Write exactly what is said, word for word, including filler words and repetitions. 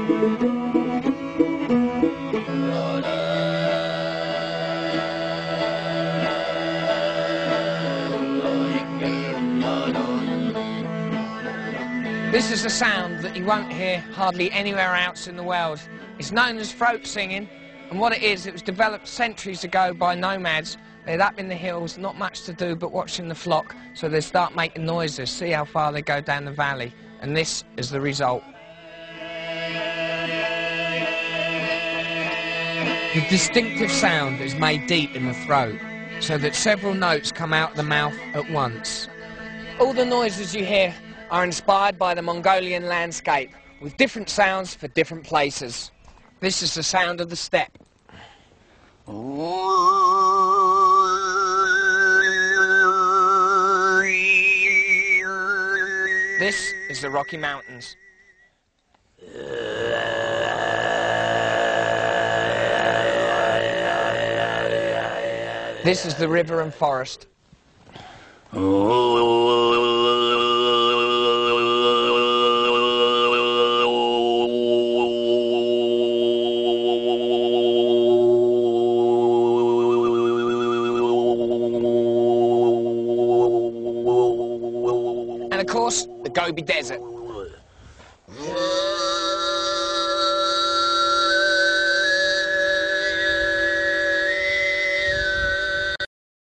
This is a sound that you won't hear hardly anywhere else in the world. It's known as throat singing, and what it is, it was developed centuries ago by nomads. They're up in the hills, not much to do but watching the flock, so they start making noises, see how far they go down the valley, and this is the result. The distinctive sound is made deep in the throat, so that several notes come out of the mouth at once. All the noises you hear are inspired by the Mongolian landscape, with different sounds for different places. This is the sound of the steppe. This is the Rocky Mountains. This is the river and forest. And of course, the Gobi Desert.